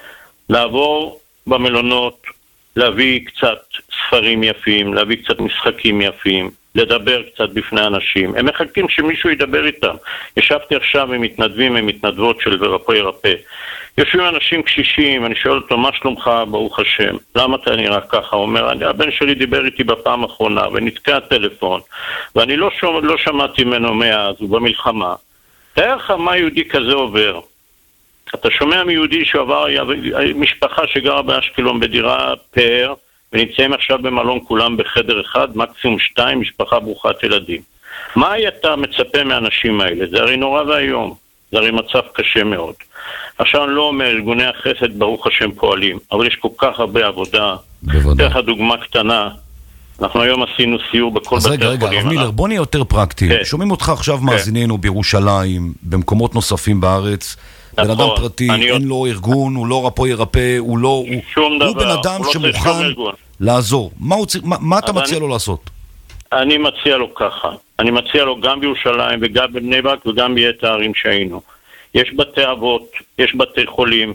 לעבור במלונות, להביא קצת ספרים יפים, להביא קצת משחקים יפים, לדבר קצת בפני אנשים. הם מחכים שמישהו ידבר איתם. ישבתי עכשיו עם מתנדבים, עם מתנדבות של ורפוא ירפא. יושבים אנשים קשישים, אני שואל אותו, מה שלומך, ברוך השם? למה אתה נראה ככה? הוא אומר, הבן שלי דיבר איתי בפעם האחרונה, ונתקע הטלפון, ואני לא, שומע, לא שמעתי ממנו מאז, הוא במלחמה. תאר לך מה יהודי כזה עובר. אתה שומע מיהודי שעבר, משפחה שגרה באשקלון בדירה פאר, ונמצאים עכשיו במלון כולם בחדר אחד, מקסימום שתיים, משפחה ברוכת ילדים. מה אתה מצפה מהאנשים האלה? זה הרי נורא והיום, זה הרי מצב קשה מאוד. עכשיו אני לא אומר, ארגוני החסד ברוך השם פועלים, אבל יש כל כך הרבה עבודה. בוודאי. דרך הדוגמה קטנה, אנחנו היום עשינו סיור בכל בתי החולים. אז רגע, רגע, הרב מילר, בוא נהיה יותר פרקטי. כן. שומעים אותך עכשיו כן. מאזינינו בירושלים, במקומות נוספים בארץ, נכון, בן אדם פרטי, אין עוד... לו ארגון, הוא לא רפוא ירפא, הוא לא... הוא, הוא בן אדם הוא שמוכן לא לעזור. מה, הוא, מה, מה אתה מציע אני... לו לעשות? אני מציע לו ככה. אני מציע לו גם בירושלים וגם בבני ברק וגם ביתר הערים שהיינו. יש בתי אבות, יש בתי חולים,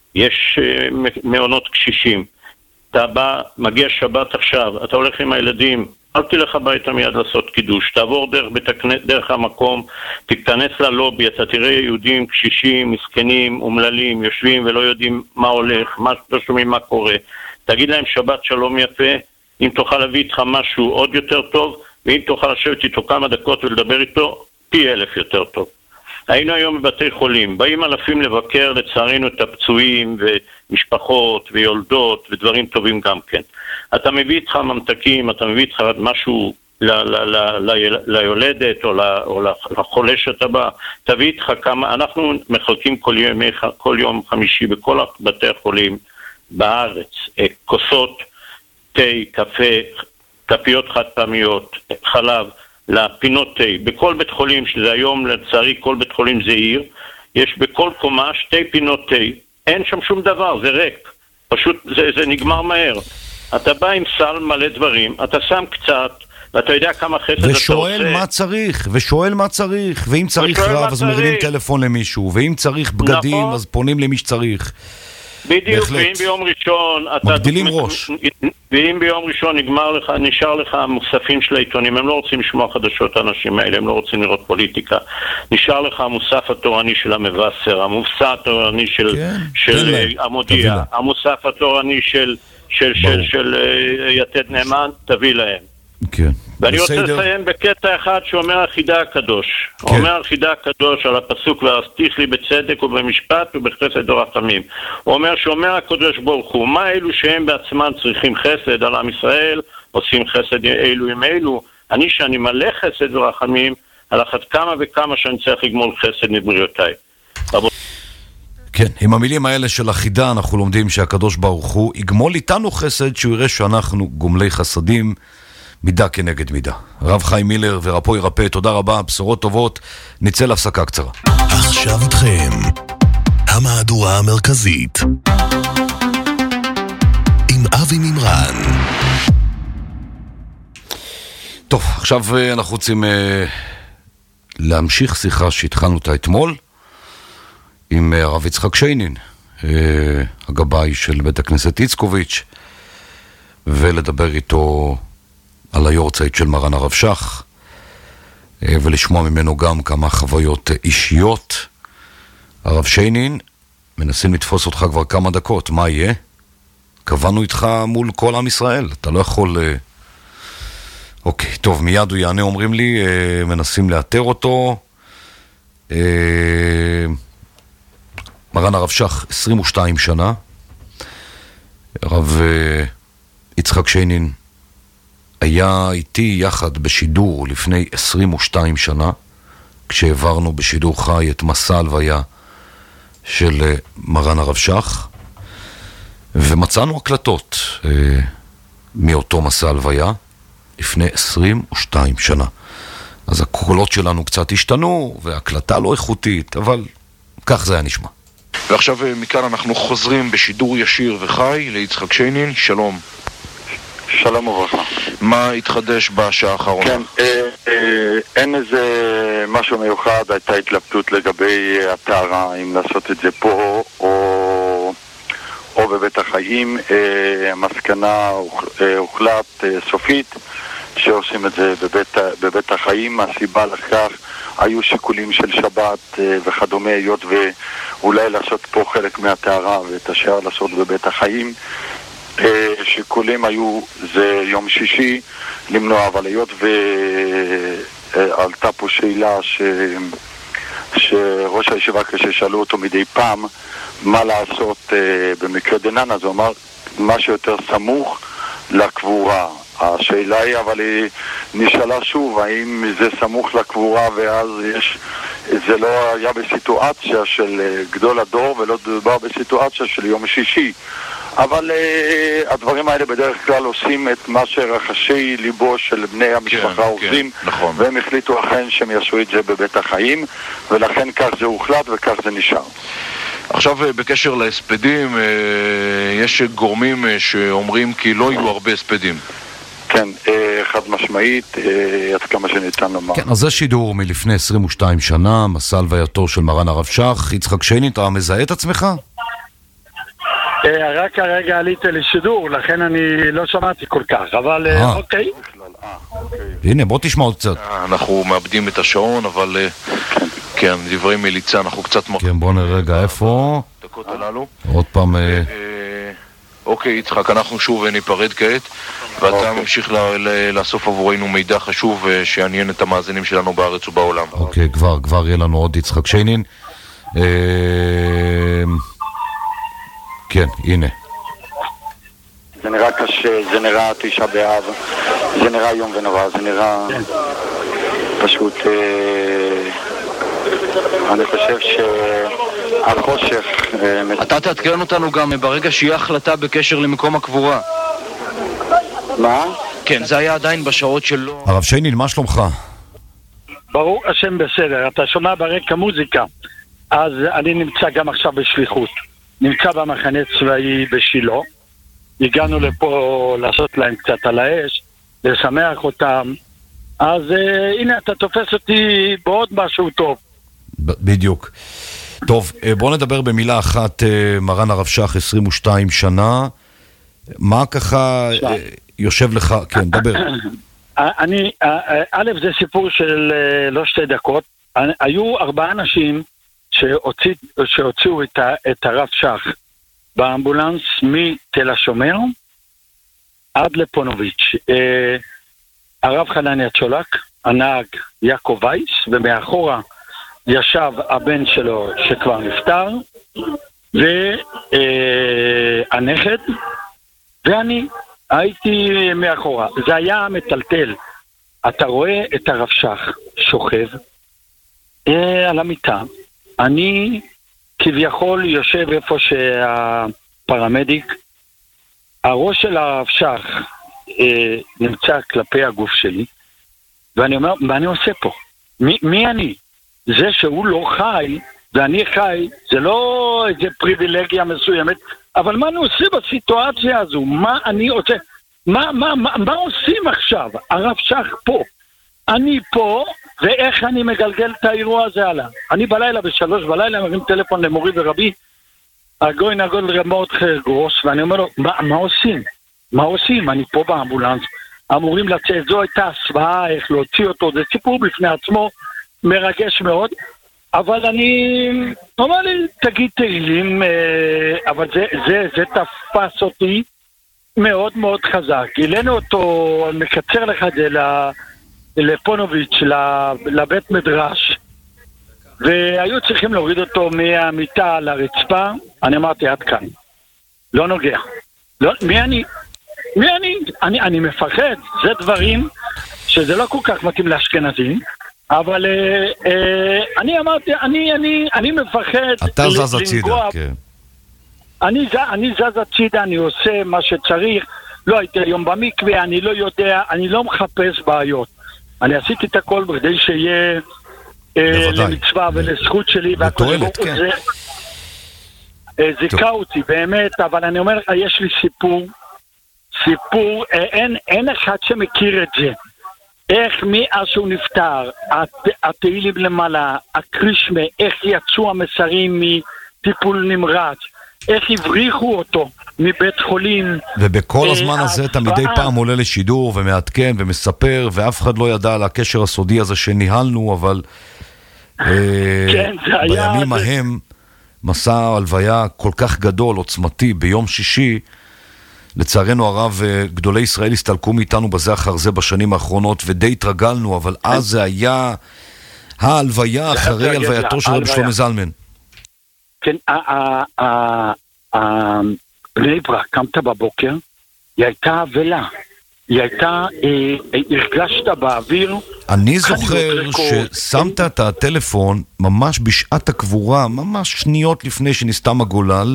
יש uh, מעונות קשישים. אתה בא, מגיע שבת עכשיו, אתה הולך עם הילדים, אל תלך הביתה מיד לעשות קידוש, תעבור דרך, בתקנ... דרך המקום, תתכנס ללובי, אתה תראה יהודים, קשישים, מסכנים, אומללים, יושבים ולא יודעים מה הולך, מה, לא שומעים מה קורה. תגיד להם שבת שלום יפה, אם תוכל להביא איתך משהו עוד יותר טוב, ואם תוכל לשבת איתו כמה דקות ולדבר איתו, פי אלף יותר טוב. היינו היום בבתי חולים, באים אלפים לבקר לצערנו את הפצועים ומשפחות ויולדות ודברים טובים גם כן. אתה מביא איתך ממתקים, אתה מביא איתך משהו ל- ל- ל- ל- ליולדת או, ל- או לחולה שאתה בא, תביא איתך כמה, אנחנו מחלקים כל יום, כל יום חמישי בכל בתי החולים בארץ, כוסות, תה, קפה, כפיות חד פעמיות, חלב, לפינות תה. בכל בית חולים, שזה היום לצערי כל בית חולים זה עיר, יש בכל קומה שתי פינות תה. אין שם שום דבר, זה ריק. פשוט זה, זה נגמר מהר. אתה בא עם סל מלא דברים, אתה שם קצת, ואתה יודע כמה חסד אתה עושה. ושואל מה צריך, ושואל מה צריך, ואם צריך רב אז מרימים טלפון למישהו, ואם צריך בגדים נכון. אז פונים למי שצריך. בדיוק, ואם ביום ראשון מגדילים ראש. ואם ביום ראשון נגמר לך, נשאר לך המוספים של העיתונים, הם לא רוצים לשמוע חדשות האנשים האלה, הם לא רוצים לראות פוליטיקה. נשאר לך המוסף התורני של המבשר, המוסף התורני של, כן, של המודיע, המוסף התורני של, של, של, של יתד נאמן, תביא להם. כן. ואני רוצה לסיים בקטע אחד שאומר החידה הקדוש. כן. אומר החידה הקדוש על הפסוק והרסתיך לי בצדק ובמשפט ובחסד ורחמים. הוא אומר שאומר הקדוש ברוך הוא, מה אלו שהם בעצמם צריכים חסד על עם ישראל, עושים חסד אלו עם אלו. אני שאני מלא חסד ורחמים, על אחת כמה וכמה שאני צריך לגמול חסד מבריאותיי. כן, עם המילים האלה של החידה אנחנו לומדים שהקדוש ברוך הוא יגמול איתנו חסד, שהוא יראה שאנחנו גומלי חסדים, מידה כנגד מידה. רב חיים מילר ורפוי רפא, תודה רבה, בשורות טובות, נצא להפסקה קצרה. עכשיו איתכם, המהדורה המרכזית, עם אבי מימרן. טוב, עכשיו אנחנו רוצים אה, להמשיך שיחה שהתחלנו אותה אתמול, עם הרב יצחק שיינין, אה, הגבאי של בית הכנסת איצקוביץ', ולדבר איתו על היורצייט של מרן הרב שך, ולשמוע ממנו גם כמה חוויות אישיות. הרב שיינין, מנסים לתפוס אותך כבר כמה דקות, מה יהיה? קבענו איתך מול כל עם ישראל, אתה לא יכול... אוקיי, טוב, מיד הוא יענה, אומרים לי, מנסים לאתר אותו. מרן הרב שך, עשרים ושתיים שנה, הרב יצחק שיינין היה איתי יחד בשידור לפני עשרים ושתיים שנה, כשעברנו בשידור חי את מסע הלוויה של מרן הרב שך, ומצאנו הקלטות אה, מאותו מסע הלוויה לפני עשרים ושתיים שנה. אז הקולות שלנו קצת השתנו, והקלטה לא איכותית, אבל כך זה היה נשמע. ועכשיו מכאן אנחנו חוזרים בשידור ישיר וחי ליצחק שיינין, שלום. שלום וברכה. מה התחדש בשעה האחרונה? כן, אה, אה, אין איזה משהו מיוחד, הייתה התלבטות לגבי הטהרה, אם לעשות את זה פה או, או בבית החיים. אה, המסקנה אה, הוחלט אה, סופית שעושים את זה בבית, בבית החיים. הסיבה לכך היו שיקולים של שבת אה, וכדומה, היות ואולי לעשות פה חלק מהטהרה ואת השאר לעשות בבית החיים. שיקולים היו זה יום שישי למנוע, אבל היות ועלתה פה שאלה ש... שראש הישיבה כששאלו אותו מדי פעם מה לעשות במקרה דנן, אז הוא אמר מה שיותר סמוך לקבורה. השאלה היא, אבל היא נשאלה שוב, האם זה סמוך לקבורה ואז יש, זה לא היה בסיטואציה של גדול הדור ולא דובר בסיטואציה של יום שישי. אבל uh, הדברים האלה בדרך כלל עושים את מה שרחשי ליבו של בני המשפחה כן, עושים, כן, נכון. והם החליטו אכן שהם יעשו את זה בבית החיים, ולכן כך זה הוחלט וכך זה נשאר. עכשיו בקשר להספדים, יש גורמים שאומרים כי לא יהיו הרבה הספדים. כן, חד משמעית, עד כמה שניתן לומר. כן, אז זה שידור מלפני עשרים ושתיים שנה, מסע הלווייתו של מרן הרב שך. יצחק שיינין, אתה מזהה את עצמך? רק הרגע עליתי לשידור, לכן אני לא שמעתי כל כך, אבל אוקיי. הנה, בוא תשמע עוד קצת. אנחנו מאבדים את השעון, אבל כן, דברי מליצה, אנחנו קצת... כן, בוא נראה רגע, איפה? דקות הללו. עוד פעם... אוקיי, יצחק, אנחנו שוב ניפרד כעת, ואתה ממשיך לאסוף עבורנו מידע חשוב שיעניין את המאזינים שלנו בארץ ובעולם. אוקיי, כבר, כבר יהיה לנו עוד יצחק שיינין. כן, הנה. זה נראה קשה, זה נראה תשעה באב, זה נראה יום ונורא, זה נראה פשוט... אני חושב שהחושך... אתה תעדכן אותנו גם ברגע שיהיה החלטה בקשר למקום הקבורה. מה? כן, זה היה עדיין בשעות שלו. הרב שיינין, מה שלומך? ברור השם בסדר, אתה שומע ברקע מוזיקה, אז אני נמצא גם עכשיו בשליחות. נמצא במחנה צבאי בשילה, הגענו לפה לעשות להם קצת על האש, לשמח אותם, אז uh, הנה אתה תופס אותי בעוד משהו טוב. ב- בדיוק. טוב, בוא נדבר במילה אחת, מרן הרב שך, עשרים ושתיים שנה, מה ככה uh, יושב לך, כן, דבר. אני, א' זה סיפור של uh, לא שתי דקות, היו ארבעה אנשים, שהוציא, שהוציאו את, ה, את הרב שך באמבולנס מתל השומר עד לפונוביץ'. אה, הרב חנניה צ'ולק, הנהג יעקב וייס, ומאחורה ישב הבן שלו שכבר נפטר, והנכד, אה, ואני הייתי מאחורה. זה היה מטלטל. אתה רואה את הרב שך שוכב אה, על המיטה, אני כביכול יושב איפה שהפרמדיק, הראש של הרב שך אה, נמצא כלפי הגוף שלי, ואני אומר, מה אני עושה פה? מי, מי אני? זה שהוא לא חי, ואני חי, זה לא איזה פריבילגיה מסוימת, אבל מה אני עושה בסיטואציה הזו? מה אני עושה? מה, מה, מה, מה עושים עכשיו? הרב שך פה. אני פה, ואיך אני מגלגל את האירוע הזה עלה? אני בלילה, בשלוש בלילה, מרים טלפון למורי ורבי, הגוי נגול רמות חרגוס, ואני אומר לו, מה, מה עושים? מה עושים? אני פה באמבולנס, אמורים לצאת, זו הייתה הסוואה, איך להוציא אותו, זה סיפור בפני עצמו, מרגש מאוד, אבל אני אומר לי, תגיד תהילים, אבל זה, זה, זה תפס אותי מאוד מאוד חזק. גילינו אותו, מקצר לך את זה לפונוביץ', לבית מדרש, והיו צריכים להוריד אותו מהמיטה לרצפה. אני אמרתי, עד כאן, לא נוגע. לא, מי אני? מי אני? אני, אני מפחד. זה דברים שזה לא כל כך מתאים לאשכנזים, אבל אה, אה, אני אמרתי, אני, אני, אני מפחד. אתה זז הצידה, כן. אני, אני זז הצידה, אני עושה מה שצריך. לא הייתי היום במקווה, אני לא יודע, אני לא מחפש בעיות. אני עשיתי את הכל בכדי שיהיה אה, למצווה ולזכות שלי. לתועלת, כן. זה, אה, זיקה אותי, באמת, אבל אני אומר לך, יש לי סיפור, סיפור, אה, אין, אין אחד שמכיר את זה. איך מאז שהוא נפטר, התהילים למעלה, הקרישמה, איך יצאו המסרים מטיפול נמרץ, איך הבריחו אותו מבית חולים. ובכל הזמן הזה אתה מדי פעם עולה לשידור ומעדכן ומספר, ואף אחד לא ידע על הקשר הסודי הזה שניהלנו, אבל בימים ההם מסע הלוויה כל כך גדול, עוצמתי, ביום שישי, לצערנו הרב, גדולי ישראל הסתלקו מאיתנו בזה אחר זה בשנים האחרונות, ודי התרגלנו, אבל אז זה היה ההלוויה אחרי הלווייתו של רבי שלמה זלמן. כן, בני ברק, קמת בבוקר, היא הייתה אבלה, היא הייתה, הרגשת באוויר. אני זוכר ששמת את הטלפון ממש בשעת הקבורה, ממש שניות לפני שנסתם הגולל,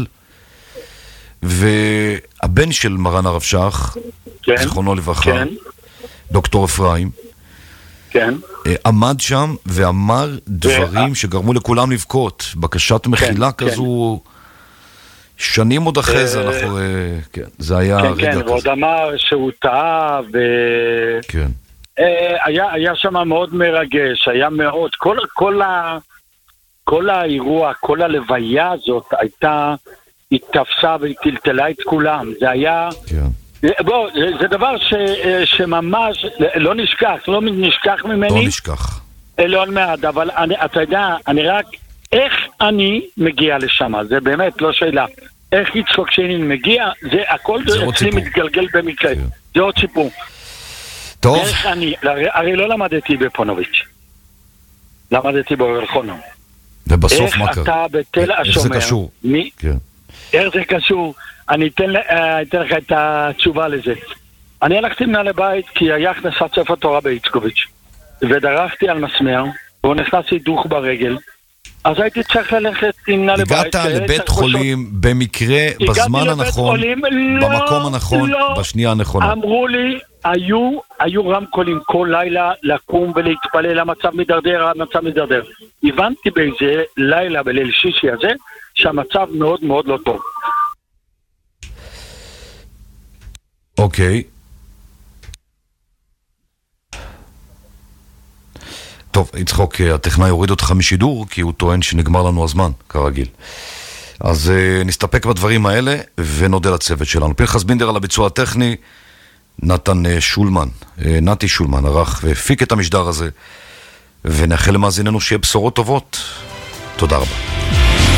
והבן של מרן הרב שך, כן, זכרונו לברכה, כן. דוקטור אפרים, כן. עמד שם ואמר דברים ו... שגרמו לכולם לבכות, בקשת מחילה כן, כזו, כן. שנים עוד אחרי זה, אנחנו, כן, זה היה כן, רגע כן, כזה. ועוד אמר שהוא טעה, ו... כן. היה, היה שם מאוד מרגש, היה מאוד, כל, כל, ה... כל האירוע, כל הלוויה הזאת הייתה, היא תפסה והיא טלטלה את כולם. זה היה... כן. בוא, זה, זה דבר ש, שממש לא נשכח, לא נשכח ממני. לא נשכח. לא מעט, אבל אני, אתה יודע, אני רק... איך אני מגיע לשם? זה באמת לא שאלה. איך יצחוק שיינין מגיע? זה הכל זה אצלי מתגלגל במקרה. כן. זה עוד סיפור. טוב. איך אני... הרי לא למדתי בפונוביץ'. למדתי באורחונו. ובסוף מה קרה? איך אתה בתל השומר? איך זה קשור? מי? כן. איך זה קשור? אני אתן, אתן לך את התשובה לזה. אני הלכתי מנהל לבית כי היה הכנסת ספר תורה באיצקוביץ' ודרכתי על מסמר והוא נכנס לי דוך ברגל, אז הייתי צריך ללכת עם מנהל לבית. הגעת לבית חולים במקרה, בזמן הנכון, במקום הנכון, בשנייה הנכונה. אמרו לי, היו, היו רמקולים כל לילה לקום ולהתפלל, המצב מדרדר, המצב מדרדר. הבנתי באיזה לילה בליל שישי הזה שהמצב מאוד מאוד לא טוב. אוקיי. טוב, יצחוק, הטכנאי הוריד אותך משידור, כי הוא טוען שנגמר לנו הזמן, כרגיל. אז uh, נסתפק בדברים האלה, ונודה לצוות שלנו. פנחס בינדר על הביצוע הטכני, נתן uh, שולמן, uh, נתי שולמן, ערך והפיק את המשדר הזה, ונאחל למאזיננו שיהיה בשורות טובות. תודה רבה.